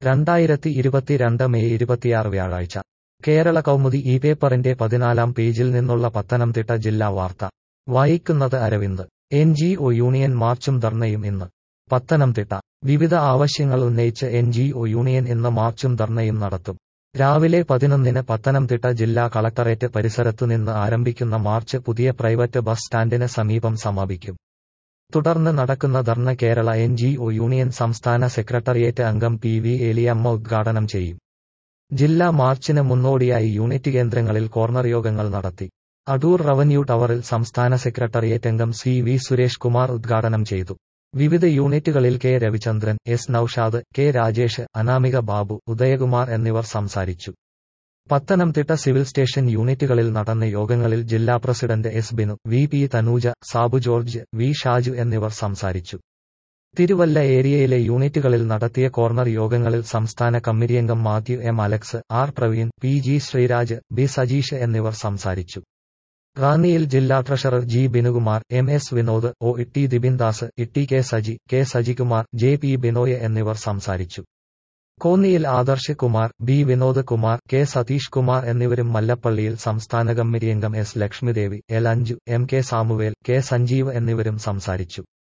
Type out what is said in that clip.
2022 May 26 വ്യാഴാഴ്ച കേരള കൗമുദി ഈ പേപ്പറിന്റെ 14-ാം പേജിൽ നിന്നുള്ള പത്തനംതിട്ട ജില്ലാ വാർത്ത വായിക്കുന്നത് അരവിന്ദ്. NGO യൂണിയൻ മാർച്ചും ധർണയും ഇന്ന്. പത്തനംതിട്ട വിവിധ ആവശ്യങ്ങൾ ഉന്നയിച്ച് NGO യൂണിയൻ ഇന്ന് മാർച്ചും ധർണയും നടത്തും. രാവിലെ 11-ന് പത്തനംതിട്ട ജില്ലാ കളക്ടറേറ്റ് പരിസരത്തുനിന്ന് ആരംഭിക്കുന്ന മാർച്ച് പുതിയ പ്രൈവറ്റ് ബസ് സ്റ്റാൻഡിന് സമീപം സമാപിക്കും. തുടർന്ന് നടക്കുന്ന ധർണ കേരള NGO യൂണിയൻ സംസ്ഥാന സെക്രട്ടറിയേറ്റ് അംഗം PV ഏലിയമ്മ ഉദ്ഘാടനം ചെയ്യും. ജില്ലാ മാർച്ചിന് മുന്നോടിയായി യൂണിറ്റ് കേന്ദ്രങ്ങളിൽ കോർണർ യോഗങ്ങൾ നടത്തി. അടൂർ റവന്യൂ ടവറിൽ സംസ്ഥാന സെക്രട്ടറിയേറ്റ് അംഗം CV സുരേഷ് കുമാർ ഉദ്ഘാടനം ചെയ്തു. വിവിധ യൂണിറ്റുകളിൽ K Ravichandran, S Naushad, K Rajesh, Anamika Babu, Udayakumar എന്നിവർ സംസാരിച്ചു. പത്തനംതിട്ട സിവിൽ സ്റ്റേഷൻ യൂണിറ്റുകളിൽ നടന്ന യോഗങ്ങളിൽ ജില്ലാ president S Binu, VP Thanuja, Sabu George, V Shaju എന്നിവർ സംസാരിച്ചു. തിരുവല്ല ഏരിയയിലെ യൂണിറ്റുകളിൽ നടത്തിയ കോർണർ യോഗങ്ങളിൽ സംസ്ഥാന കമ്മിറ്റിയംഗം Mathew M Alex, R Praveen, PG Sreeraj, B Sajeesh എന്നിവർ സംസാരിച്ചു. റാന്നിയിൽ ജില്ലാ treasurer G Binukumar, MS Vinod, OT Dibindas, TK Saji, K Sajikumar, JP Binoy എന്നിവർ സംസാരിച്ചു. കോന്നിയിൽ ആദർശ് കുമാർ, B വിനോദ് കുമാർ, K സതീഷ് കുമാർ എന്നിവരും മല്ലപ്പള്ളിയിൽ സംസ്ഥാന കമ്മിറ്റിയംഗം S Lakshmidevi, L Anju, MK Samuel, K Sanjeev എന്നിവരും സംസാരിച്ചു.